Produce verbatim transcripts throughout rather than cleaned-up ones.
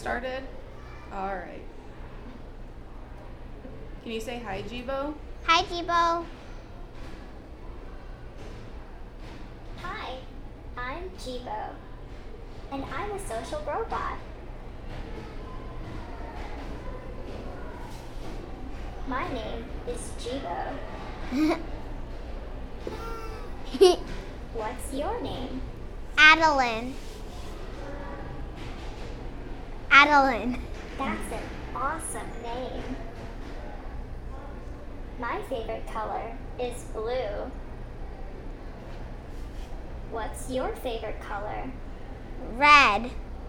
started? All right. Can you say hi, Jibo? Hi, Jibo. Hi, I'm Jibo, and I'm a social robot. My name is Jibo. What's your name? Adeline. Adeline. That's an awesome name. My favorite color is blue. What's your favorite color? Red.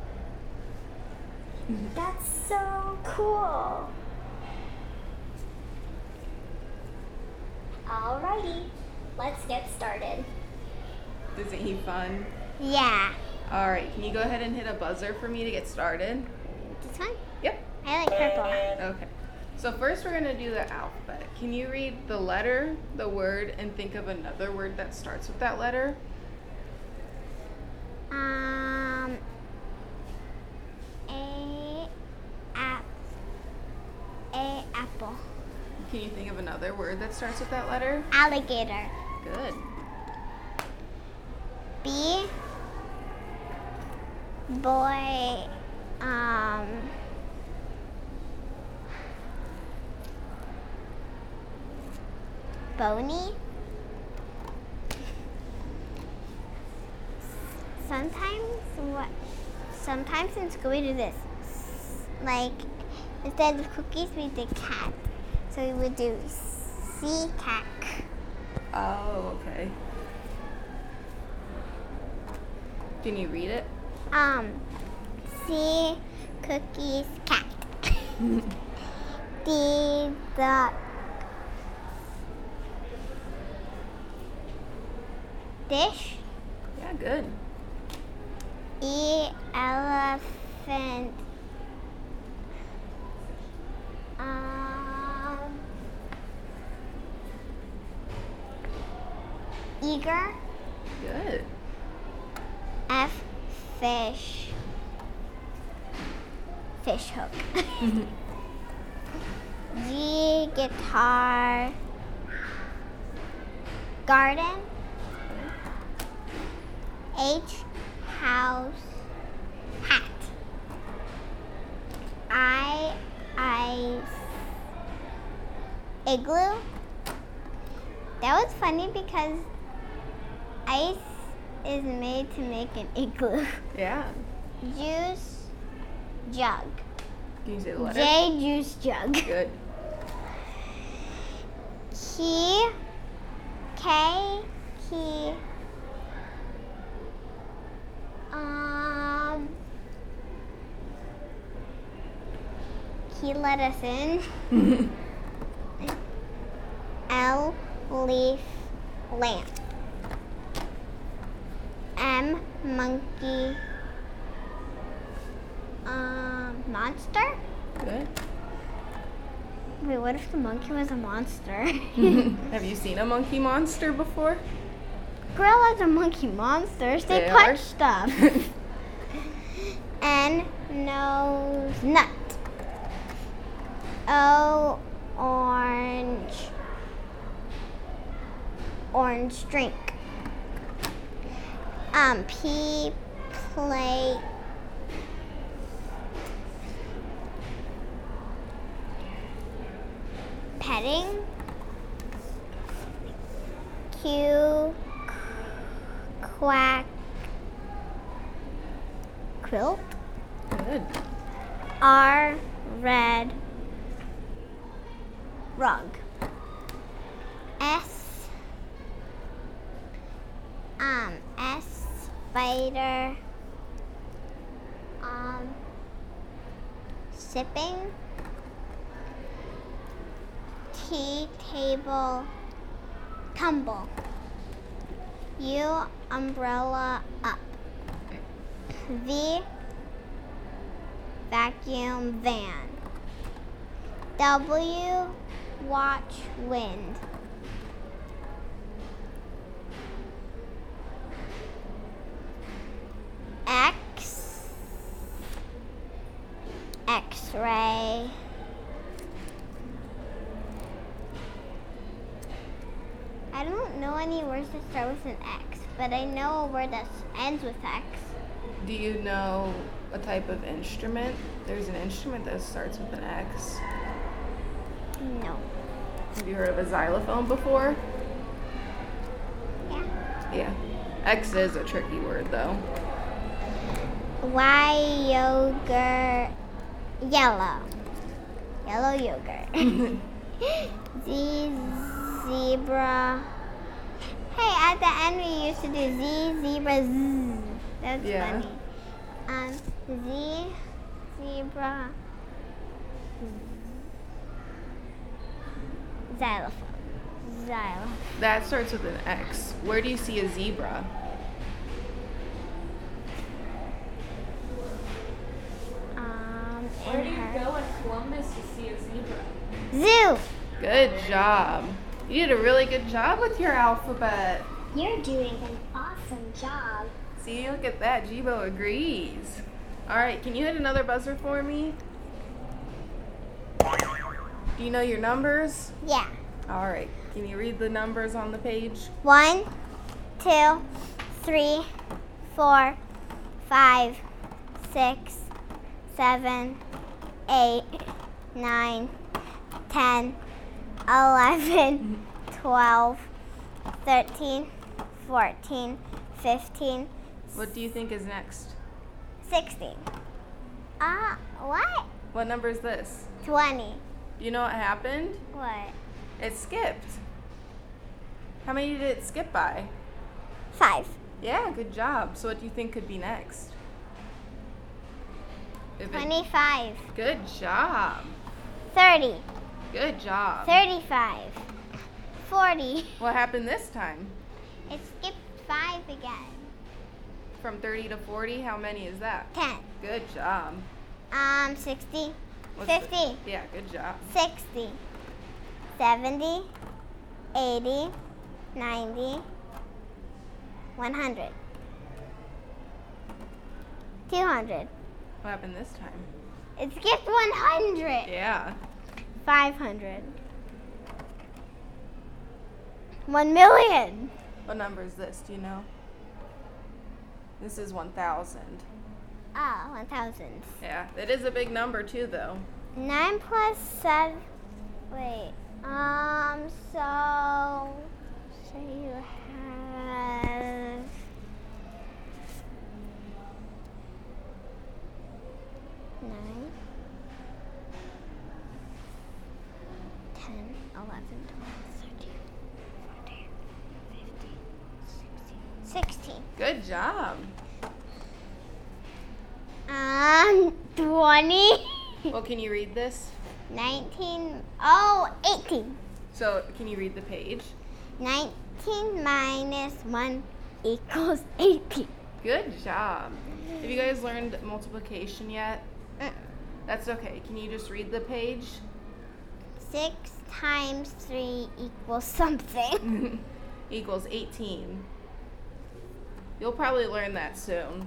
That's so cool. Alrighty, let's get started. Isn't he fun? Yeah. All right, can you go ahead and hit a buzzer for me to get started? This one? Yep. I like purple. Okay. So first we're going to do the alphabet. Can you read the letter, the word, and think of another word that starts with that letter? Um. A. App. A. Apple. Can you think of another word that starts with that letter? Alligator. Good. B. Boy. Um. Boney. Sometimes what? Sometimes in school we do this. Like instead of cookies, we did cat. So we would do sea cat. Oh, okay. Can you read it? Um, sea cookies cat. D duck. Dish. Yeah, good. E elephant. Um, eager. Good. F fish. Fish hook. G guitar. Garden. H house. Hat. I ice. Igloo. That was funny because ice is made to make an igloo. Yeah. Juice jug. Can you say the letter? J juice jug. Good. Key. K key. Um. Key let us in. L leaf lamp. M monkey. Um, monster? Good. Wait, what if the monkey was a monster? Have you seen a monkey monster before? Gorillas are monkey monsters. They, They punch are? stuff. N nose nut. O orange. Orange drink. Um, P plate. Petting. Q quack quilt. Good. R red rug. S um S spider um sipping. T table tumble. U umbrella up. V vacuum van. W watch wind. X X-ray. I don't know any words that start with an X, but I know a word that ends with X. Do you know a type of instrument? There's an instrument that starts with an X. No. Have you heard of a xylophone before? Yeah. Yeah. X is a tricky word though. Y yogurt. Yellow. Yellow yogurt. Z zebra. Hey, at the end we used to do Z zebra Z. That's Yeah. funny. Um, Z zebra. Xylophone. Xylophone. That starts with an X. Where do you see a zebra? Um, Where in do you her go in Columbus to see a zebra? zoo. Good job. You did a really good job with your alphabet. You're doing an awesome job. See, look at that. Jibo agrees. All right, can you hit another buzzer for me? Do you know your numbers? Yeah. All right. Can you read the numbers on the page? One, two, three, four, five, six, seven, eight, nine, ten, eleven, twelve, thirteen, fourteen, fifteen, What do you think is next? sixteen. Uh, what? What number is this? twenty. Do you know what happened? What? It skipped. How many did it skip by? Five. Yeah, good job. So what do you think could be next? If it- twenty-five. Good job. thirty. Good job. thirty-five. forty. What happened this time? It skipped five again. From thirty to forty, how many is that? ten. Good job. Um, sixty. What's the- fifty. yeah, good job. sixty. seventy. eighty. ninety. one hundred. two hundred. What happened this time? It skipped one hundred. Yeah. five hundred. one million. What number is this? Do you know? This is one thousand. Ah, one thousand. Yeah, it is a big number too, though. nine plus seven. Wait. Um, so. So you have. Nine. ten, eleven, twelve, thirteen, fourteen, fifteen, sixteen. sixteen. Good job. Um, twenty. Well, can you read this? nineteen. Oh, eighteen. So, can you read the page? nineteen minus one equals eighteen. Good job. Have you guys learned multiplication yet? Mm. That's okay. Can you just read the page? Six times three equals something. Equals eighteen. You'll probably learn that soon.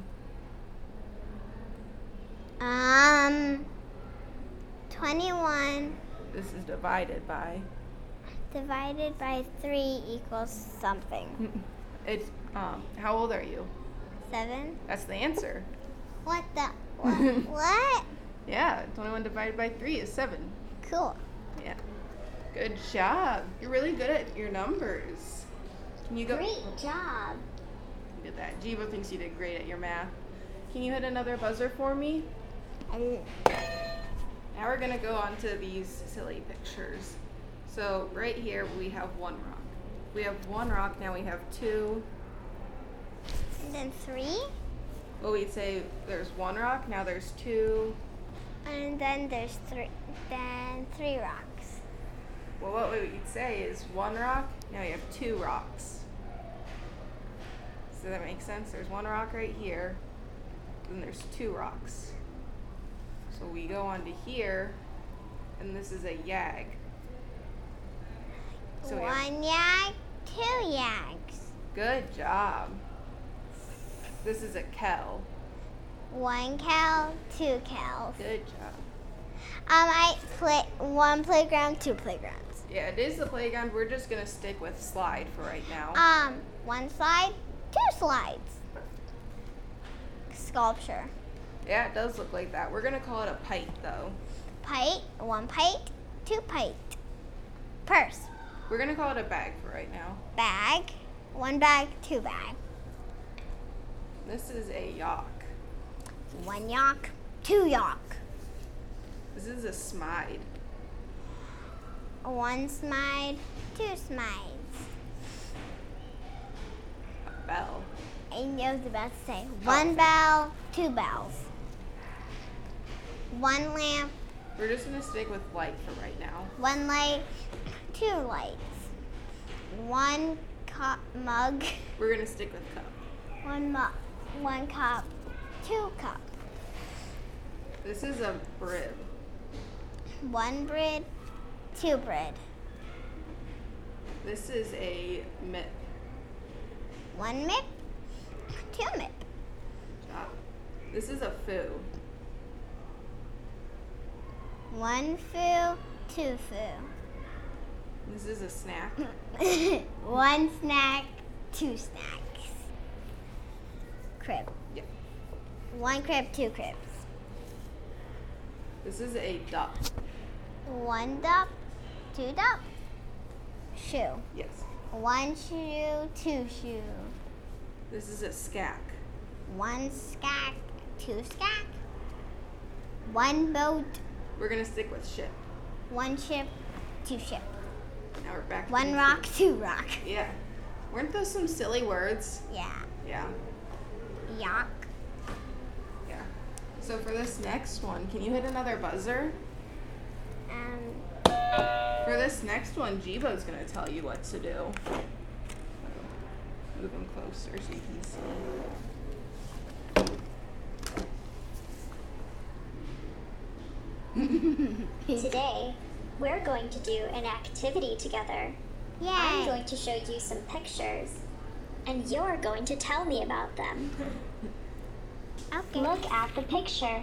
Um, twenty-one This is divided by. divided by three equals something. It's, um, how old are you? Seven? That's the answer. What the? What? what? Yeah, twenty-one divided by three is seven. Cool. Yeah. Good job. You're really good at your numbers. Can you go? Great job. Look at that. Jiva thinks you did great at your math. Can you hit another buzzer for me? And Now we're gonna go on to these silly pictures. So right here we have one rock. We have one rock, now we have two. and then three, Well, we'd say there's one rock, now there's two. and then there's three. Then three rocks. Well, what we would say is one rock, now we have two rocks. Does that make sense? There's one rock right here, and there's two rocks. So we go on to here, and this is a yag. So we have- One yag, two yags. good job. This is a kell. One cow, two cows. Good job. Um, I play one playground, two playgrounds. Yeah, it is the playground. We're just gonna stick with slide for right now. Um, one slide, two slides. Sculpture. Yeah, it does look like that. We're gonna call it a pipe though. Pite, one pite, two pite. Purse. We're gonna call it a bag for right now. Bag, one bag, two bag. This is a yak. One yak, two yak. This is a smide. One smide, two smides. A bell. I was about to say one bell, two bells. One lamp, We're just gonna stick with light for right now. one light, two lights. One cup mug, We're gonna stick with cup. one mug, one cup, two cup. This is a brib. One bread, two bread. This is a mitt. One mip, two mip. Ah, This is a foo. One foo, two foo. This is a snack. One snack, two snacks. Crib. Yeah. One crib, two cribs. This is a duck. One duck, two duck. Shoe. Yes. One shoe, two shoe. This is a skack. One skack, two skack. One boat, We're gonna stick with ship. one ship, two ship. Now we're back. to One the- rock, two rock. Yeah. Weren't those some silly words? Yeah. Yeah. Yak. Yeah. So for this next one, can you hit another buzzer? Um, For this next one, Jibo's gonna tell you what to do. Move him closer so you can see. Today, we're going to do an activity together. I'm yay. going to show you some pictures, and you're going to tell me about them. Okay. Look at the picture.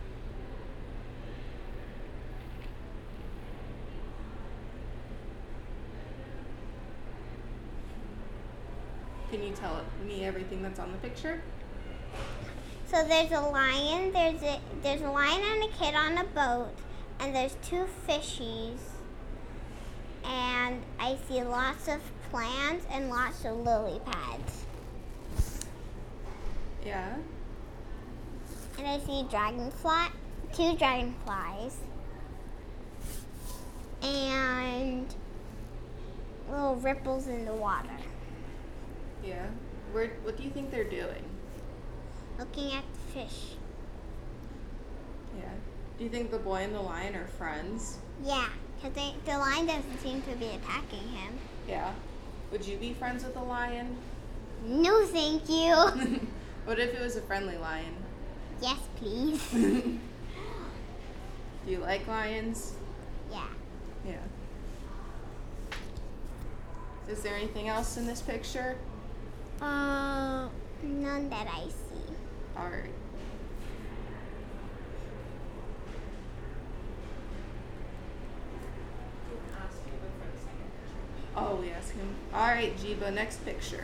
Can you tell me everything that's on the picture? So there's a lion, there's a there's a lion and a kid on a boat, and there's two fishies. And I see lots of plants and lots of lily pads. Yeah. And I see dragonfly, two dragonflies. And little ripples in the water. Yeah. Where, what do you think they're doing? Looking at the fish. Yeah. Do you think the boy and the lion are friends? Yeah, because the lion doesn't seem to be attacking him. Yeah. Would you be friends with a lion? No, thank you. What if it was a friendly lion? Yes, please. Do you like lions? Yeah. Yeah. Is there anything else in this picture? Uh, none that I see. All right. Oh, we ask him. All right, Jiba, next picture.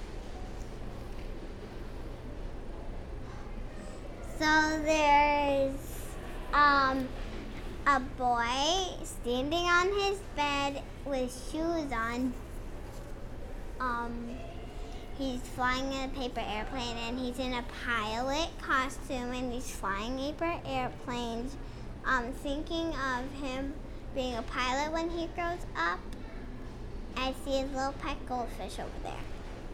So there's um a boy standing on his bed with shoes on. Um, he's flying in a paper airplane, and he's in a pilot costume, and he's flying paper airplanes. Um, thinking of him being a pilot when he grows up. I see his little pet goldfish over there.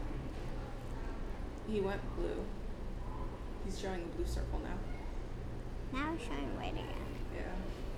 He went blue. He's showing a blue circle now. Now he's showing white again. Yeah.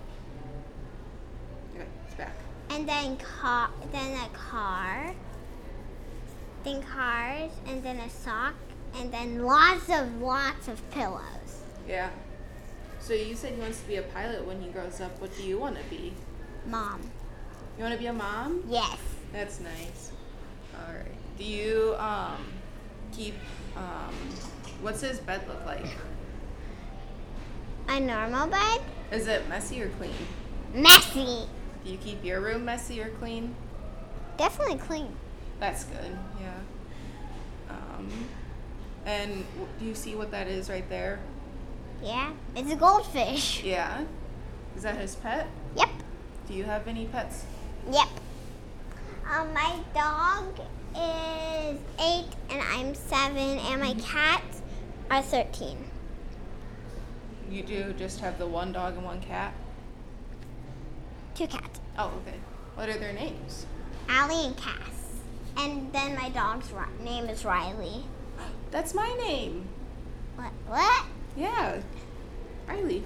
Okay, it's back. And then car, then a car, then cars, and then a sock, and then lots of lots of pillows. Yeah. So you said he wants to be a pilot when he grows up. What do you want to be? Mom. You want to be a mom? Yes. That's nice. All right. Do you um keep um what's his bed look like? A normal bed? Is it messy or clean? Messy. Do you keep your room messy or clean? Definitely clean. That's good, yeah. Um, and w- do you see what that is right there? Yeah, it's a goldfish. Yeah. Is that his pet? Yep. Do you have any pets? Yep. Um, my dog is eight and I'm seven, and my cats are thirteen. You do just have the one dog and one cat? Two cats, Oh, okay. What are their names? Allie and Cass. And then my dog's ri- name is Riley. That's my name. What? What? Yeah. Riley.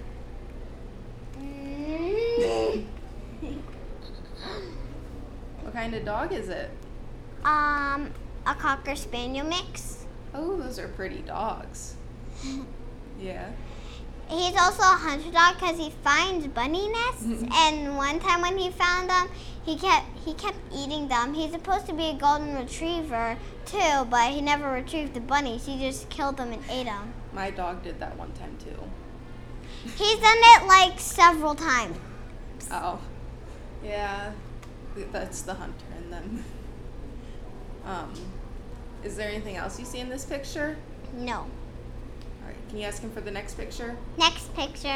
Mm. What kind of dog is it? um, a Cocker Spaniel mix. Oh, those are pretty dogs. Yeah. He's also a hunter dog because he finds bunny nests. And one time when he found them, he kept he kept eating them. He's supposed to be a golden retriever too, but he never retrieved the bunnies. He just killed them and ate them. My dog did that one time too. He's done it like several times. Oh. Yeah. That's the hunter in them. Um, is there anything else you see in this picture? No. All right. Can you ask him for the next picture? Next picture.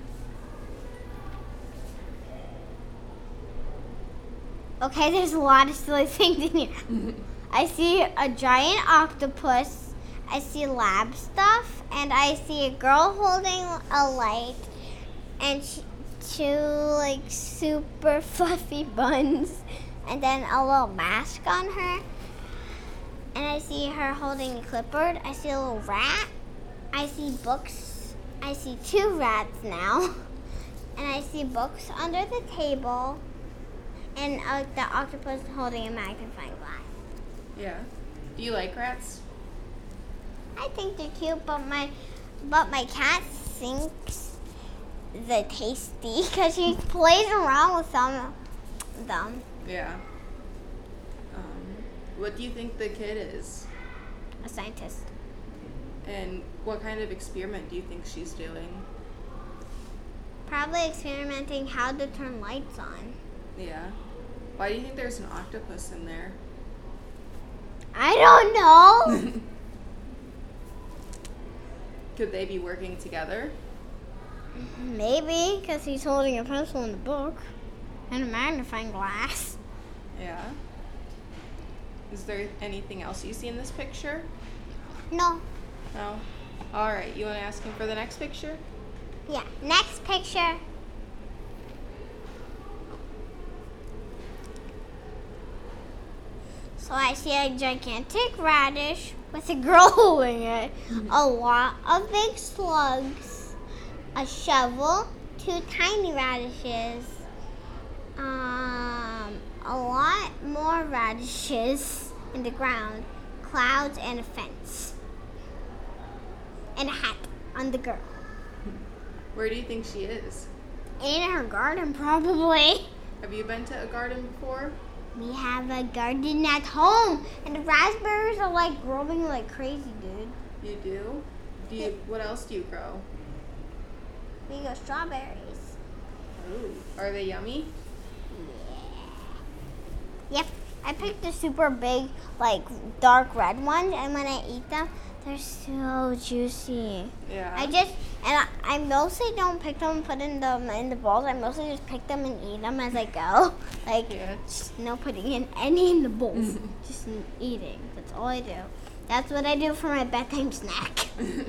Okay, there's a lot of silly things in here. I see a giant octopus. I see lab stuff, and I see a girl holding a light, and sh- two like super fluffy buns, and then a little mask on her. And I see her holding a clipboard. I see a little rat. I see books. I see two rats now, and I see books under the table, and uh, the octopus holding a magnifying glass. Yeah. Do you like rats? I think they're cute, but my but my cat thinks they're tasty because she plays around with some of them. Yeah. Um, what do you think the kid is? A scientist. And what kind of experiment do you think she's doing? Probably experimenting how to turn lights on. Yeah. Why do you think there's an octopus in there? I don't know. Could they be working together? Maybe because he's holding a pencil in the book and a magnifying glass. Yeah. Is there anything else you see in this picture? No. No? All right. You want to ask him for the next picture? Yeah. Next picture. So I see a gigantic radish with a girl holding it, a lot of big slugs, a shovel, two tiny radishes, um, a lot more radishes in the ground, clouds, and a fence, and a hat on the girl. Where do you think she is? In her garden, probably. Have you been to a garden before? We have a garden at home, and the raspberries are like growing like crazy, dude. You do? Do you? What else do you grow? We got strawberries. Ooh. Are they yummy? Yep, I picked the super big, like dark red ones, and when I eat them, they're so juicy. Yeah. I just and I, I mostly don't pick them and put in them in the bowls. I mostly just pick them and eat them as I go. Like Yeah. just no putting in any in the bowls, just eating. That's all I do. That's what I do for my bedtime snack.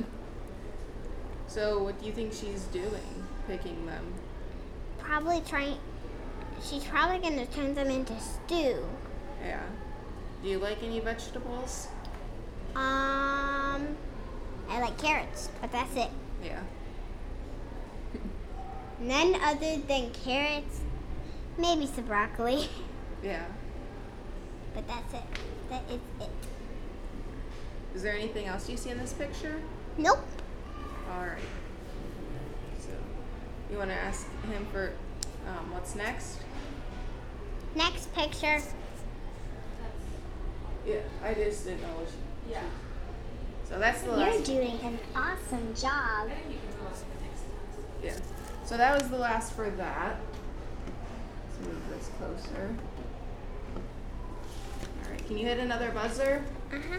So what do you think she's doing, picking them? Probably trying. She's probably gonna turn them into stew. Yeah. Do you like any vegetables? Um, I like carrots, but that's it. Yeah. None other than carrots, maybe some broccoli, Yeah. but that's it. That is it. Is there anything else you see in this picture? Nope. All right. So, you want to ask him for um, what's next? Next picture. Yeah, I just didn't know what she... Yeah. So that's the You're last... doing an awesome job. I think you can go on to the next task. Yeah. So that was the last for that. Let's move this closer. All right. Can you hit another buzzer? Uh-huh.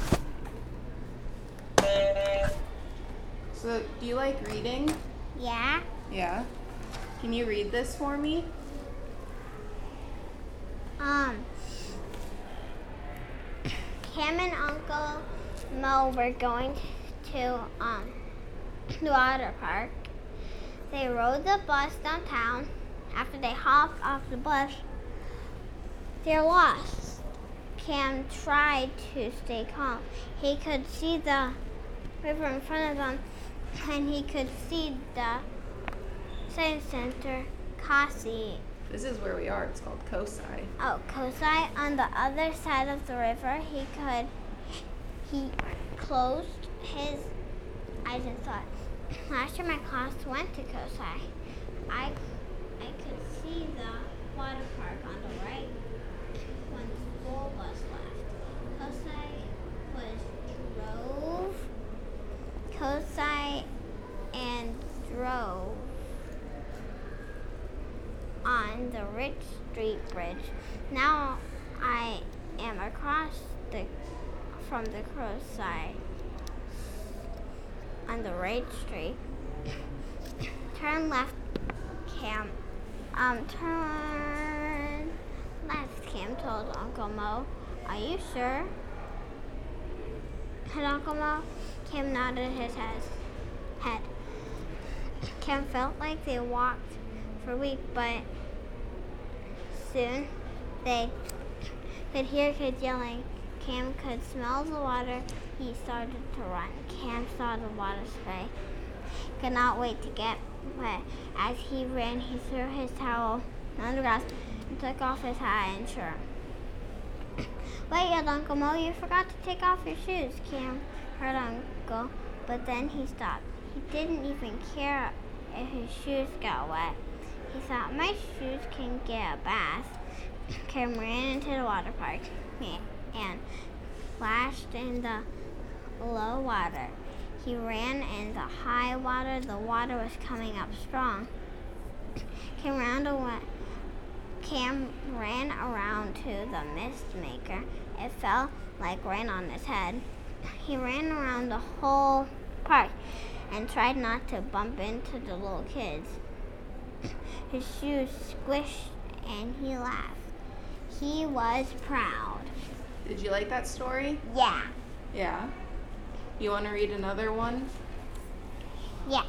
So, do you like reading? Yeah. Yeah. Can you read this for me? Um, Cam and Uncle Mo were going to um the water park. They rode the bus downtown. After they hopped off the bus, they're lost. Cam tried to stay calm. He could see the river in front of them, and he could see the science center, Kasi. This is where we are. It's called Kosai. Oh, Kosai. On the other side of the river, he could, he closed his eyes and thought, last year my class went to Kosai. I, I could see the water park on the right when the school bus left. Kosai was drove, Kosai and drove on the Rich Street Bridge. Now I am across the from the cross side on the right street. Turn left, Cam. Um, turn left, Cam told Uncle Mo. Are you sure? Said Uncle Mo. Cam nodded his head. head. Cam felt like they walked for a week, but soon they could hear kids yelling. Cam could smell the water. He started to run. Cam saw the water spray. Could not wait to get wet. As he ran, he threw his towel on the grass and took off his hat and shirt. Wait, yelled Uncle Mo, you forgot to take off your shoes. Cam heard Uncle, but then he stopped. He didn't even care if his shoes got wet. He thought, my shoes can get a bath. Cam ran into the water park and splashed in the low water. He ran in the high water. The water was coming up strong. Cam ran, away. Cam ran around to the mist maker. It felt like rain on his head. He ran around the whole park and tried not to bump into the little kids. His shoes squished and he laughed. He was proud. Did you like that story? Yeah. Yeah. You want to read another one? Yeah.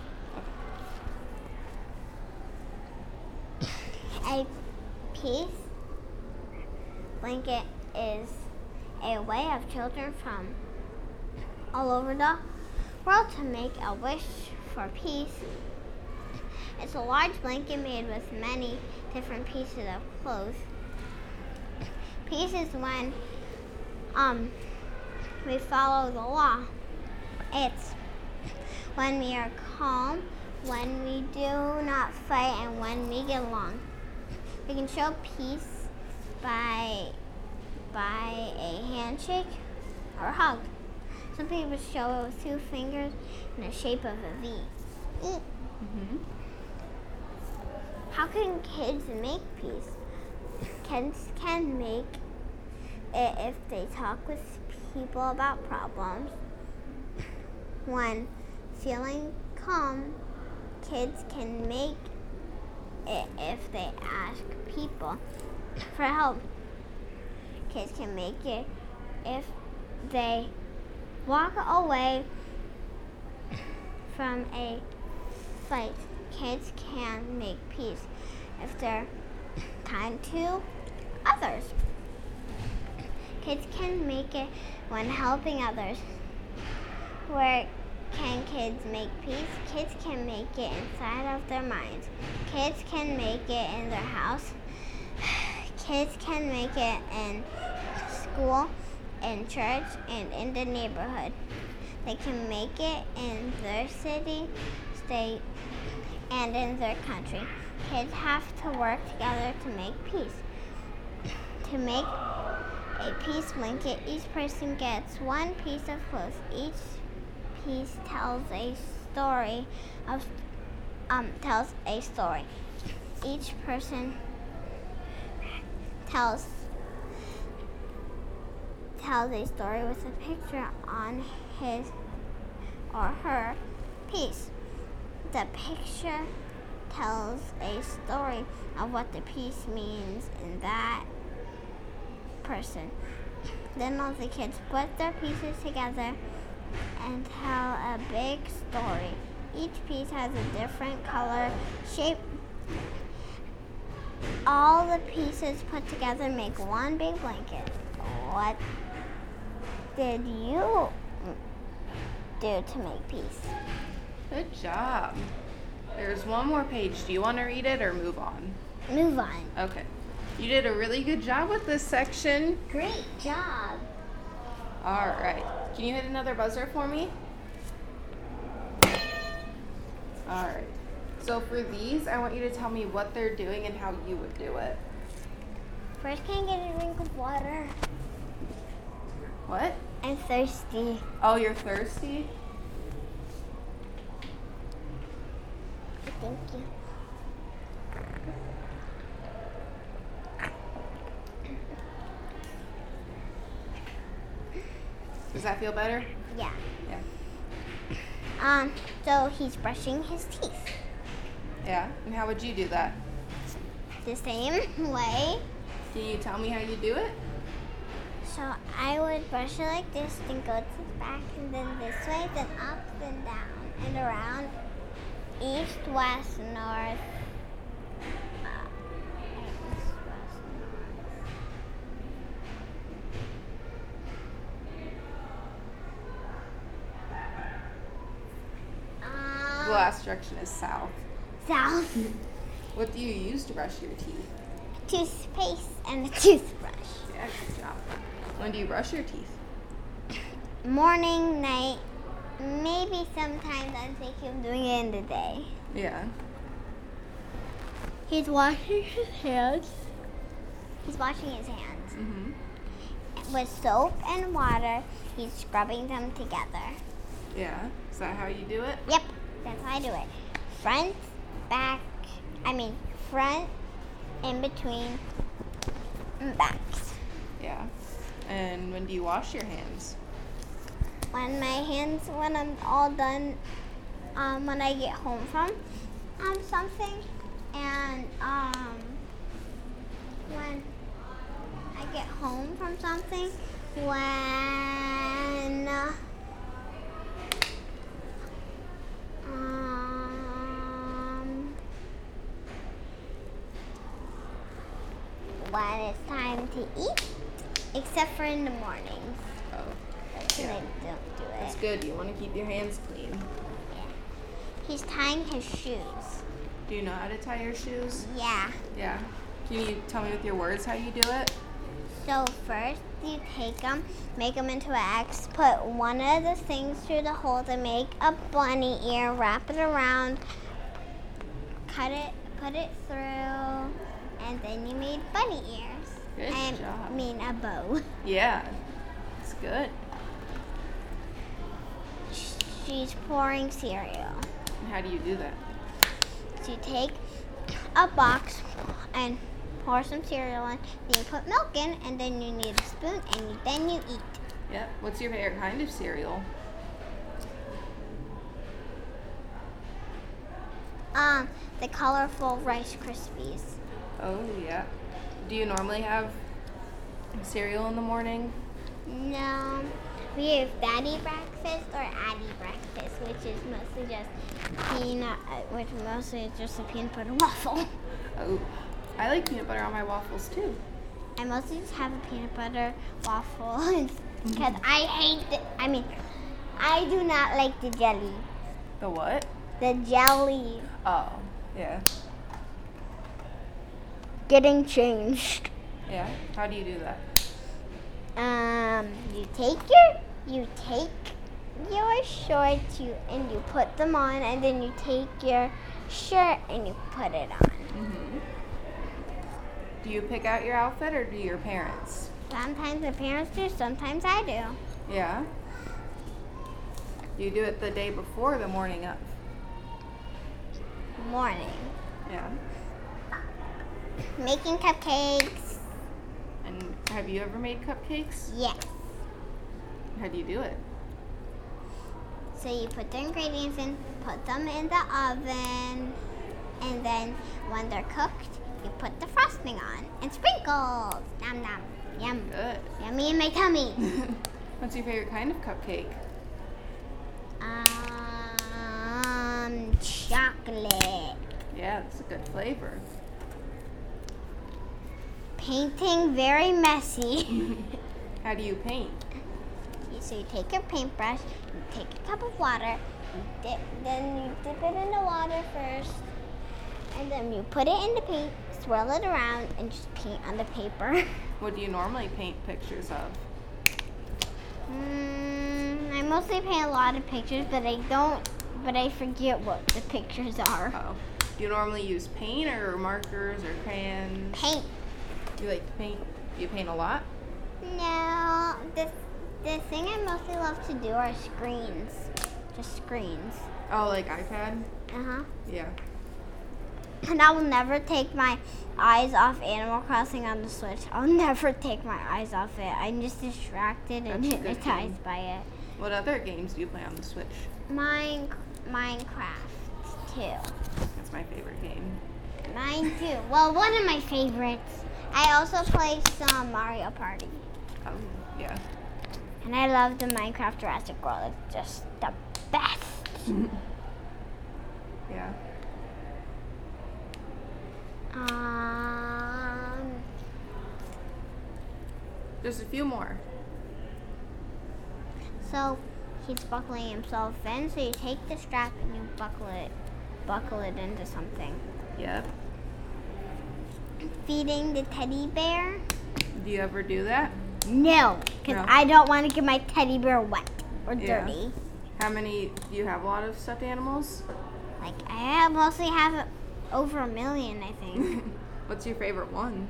A peace blanket is a way of children from all over the world to make a wish for peace. It's a large blanket made with many different pieces of clothes. Peace is when um, we follow the law. It's when we are calm, when we do not fight, and when we get along. We can show peace by by a handshake or a hug. Some people show it with two fingers in the shape of a V. Mm-hmm. How can kids make peace? Kids can make it if they talk with people about problems. When feeling calm, kids can make it if they ask people for help. Kids can make it if they walk away from a fight. Kids can make peace if they're kind to others. Kids can make it when helping others. Where can kids make peace? Kids can make it inside of their minds. Kids can make it in their house. Kids can make it in school, in church, and in the neighborhood. They can make it in their city, state, and in their country. Kids have to work together to make peace. To make a peace blanket, each person gets one piece of cloth. Each piece tells a story of um, tells a story. Each person tells tells a story with a picture on his or her piece. The picture tells a story of what the piece means in that person. Then all the kids put their pieces together and tell a big story. Each piece has a different color, shape. All the pieces put together make one big blanket. What did you do to make peace? Good job. There's one more page. Do you want to read it or move on? Move on. Okay. You did a really good job with this section. Great job. All right. Can you hit another buzzer for me? All right. So for these, I want you to tell me what they're doing and how you would do it. First, can I get a drink of water? What? I'm thirsty. Oh, you're thirsty? Thank you. Does that feel better? Yeah. Yeah. Um, so he's brushing his teeth. Yeah. And how would you do that? The same way. Can you tell me how you do it? So I would brush it like this, then go to the back, and then this way, then up, then down, and around. East, west, north. Uh, east, west, north. Um, The last direction is south. South. What do you use to brush your teeth? Toothpaste and a toothbrush. Yeah, good job. When do you brush your teeth? Morning, night, maybe sometimes I'm thinking of doing it in the day. Yeah. He's washing his hands. He's washing his hands. Mm-hmm. With soap and water, he's scrubbing them together. Yeah. Is that how you do it? Yep, that's how I do it. Front, back, I mean front, in between, and backs. Yeah. And when do you wash your hands? When my hands, when I'm all done, um, when I get home from um, something, and um, when I get home from something, when uh, um, when it's time to eat, except for in the mornings. Oh. That's when Yeah. I don't do it. That's good. You want to keep your hands clean. Yeah. He's tying his shoes. Do you know how to tie your shoes? Yeah. Yeah. Can you tell me with your words how you do it? So first you take them, make them into an X, put one of the things through the hole to make a bunny ear, wrap it around, cut it, put it through, and then you made bunny ears. Good I job. mean a bow. Yeah. It's good. She's pouring cereal. And how do you do that? So you take a box and pour some cereal in, then you put milk in, and then you need a spoon, and you, then you eat. Yep. What's your favorite kind of cereal? Um, the colorful Rice Krispies. Oh, yeah. Do you normally have cereal in the morning? No, we have Daddy breakfast or Addie breakfast, which is mostly just peanut, uh, which mostly is just a peanut butter waffle. Oh, I like peanut butter on my waffles too. I mostly just have a peanut butter waffle because I hate the, I mean, I do not like the jelly. The what? The jelly. Oh, yeah. Getting changed. Yeah. How do you do that? Um, you take your, you take your shorts, you and you put them on, and then you take your shirt and you put it on. Mm-hmm. Do you pick out your outfit or do your parents? Sometimes the parents do, sometimes I do. Yeah. Do you do it the day before or the morning of? morning. Yeah. Making cupcakes. And have you ever made cupcakes? Yes. How do you do it? So you put the ingredients in, put them in the oven, and then when they're cooked, you put the frosting on and sprinkles. Nom nom. Yum. Good. Yummy in my tummy. What's your favorite kind of cupcake? Um, chocolate. Yeah, that's a good flavor. Painting very messy. How do you paint? So you take your paintbrush, you take a cup of water, you dip, then you dip it in the water first, and then you put it in the paint, swirl it around, and just paint on the paper. What do you normally paint pictures of? Mm, I mostly paint a lot of pictures, but I don't, but I forget what the pictures are. Oh. Do you normally use paint or markers or crayons? Paint. You like to paint? Do you paint a lot? No, the, the thing I mostly love to do are screens. Just screens. Oh, like iPad? Uh-huh. Yeah. And I will never take my eyes off Animal Crossing on the Switch. I'll never take my eyes off it. I'm just distracted and That's a good game. hypnotized by it. What other games do you play on the Switch? Mine, Minecraft, too. That's my favorite game. Mine, too. Well, one of my favorites. I also play some Mario Party. Oh, yeah. And I love the Minecraft Jurassic World. It's just the best. Yeah. Um, Just a few more. so he's buckling himself in. So you take the strap and you buckle it, buckle it into something. Yep. Feeding the teddy bear. Do you ever do that? No, because No. I don't want to get my teddy bear wet or Yeah. dirty. How many, do you have a lot of stuffed animals? Like I have mostly have over a million, I think. What's your favorite one?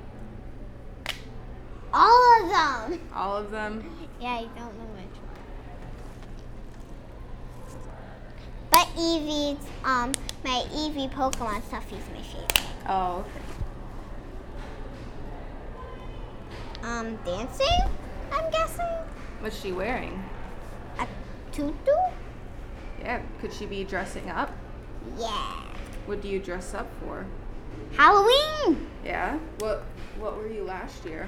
All of them. All of them? Yeah, I don't know which one. But Eevee's, um, my Eevee Pokemon stuff is my favorite. Oh, okay. Um, dancing, I'm guessing. What's she wearing? A tutu? Yeah, could she be dressing up? Yeah. What do you dress up for? Halloween. Yeah? What What were you last year?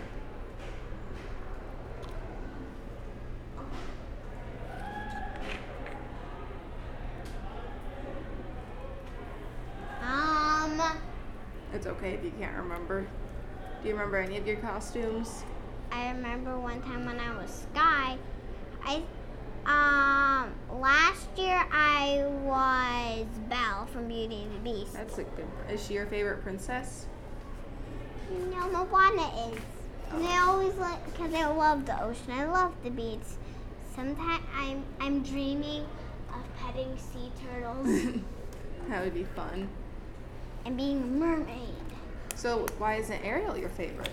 Um, It's okay if you can't remember. Do you remember any of your costumes? I remember one time when I was Sky, I, um, last year I was Belle from Beauty and the Beast. That's a good. Is she your favorite princess? No, Moana is. And I always like, because I love the ocean. I love the beach. Sometimes I'm, I'm dreaming of petting sea turtles That would be fun. and being a mermaid. So why isn't Ariel your favorite?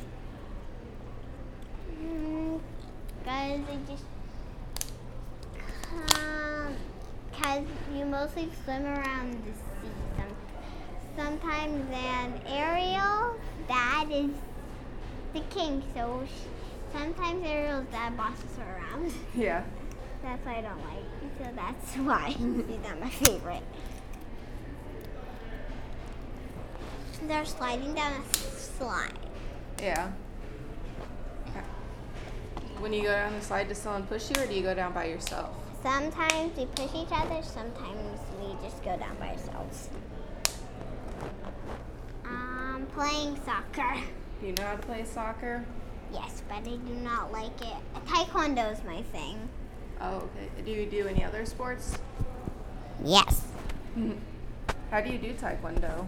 Because I just, um, because you mostly swim around the sea. Some, sometimes then Ariel, dad is the king, so sh sometimes Ariel's dad bosses her around. Yeah. That's why I don't like. So that's why she's not my favorite. They're sliding down a slide. Yeah. When you go down the slide, does someone push you, or do you go down by yourself? Sometimes we push each other, sometimes we just go down by ourselves. Um, playing soccer. Do you know how to play soccer? Yes, but I do not like it. Taekwondo is my thing. Oh, okay. Do you do any other sports? Yes. How do you do taekwondo?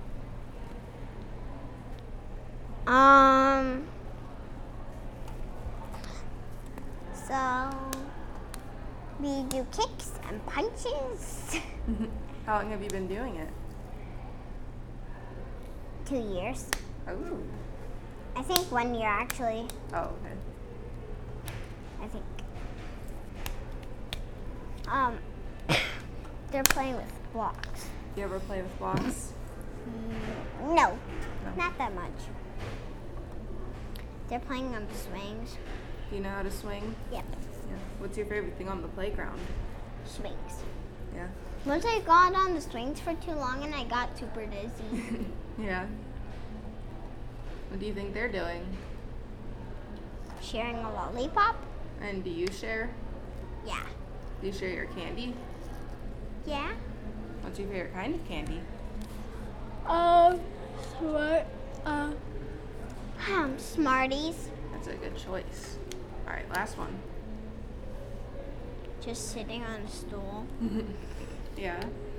Um, so we do kicks and punches. How long have you been doing it? Two years. Oh. I think one year actually. Oh, okay. I think. Um, they're playing with blocks. Do you ever play with blocks? Mm, no, No. not that much. They're playing on the swings. Do you know how to swing? Yep, Yeah. What's your favorite thing on the playground? swings. Yeah. Once I got on the swings for too long and I got super dizzy. Yeah. What do you think they're doing? Sharing a lollipop? And do you share? Yeah. Do you share your candy? Yeah? What's your favorite kind of candy? Um, what? Uh, um, Smarties. That's a good choice. All right, last one. Just sitting on a stool. Yeah.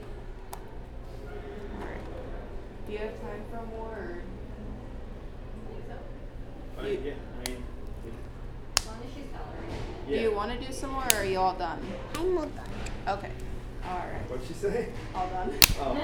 All right. Do you have time for more? Or? Uh, You- yeah, I mean, As long as she's coloring. yeah. Do you want to do some more, or are you all done? I'm all done. Okay. All right. What'd she say? All done. Oh.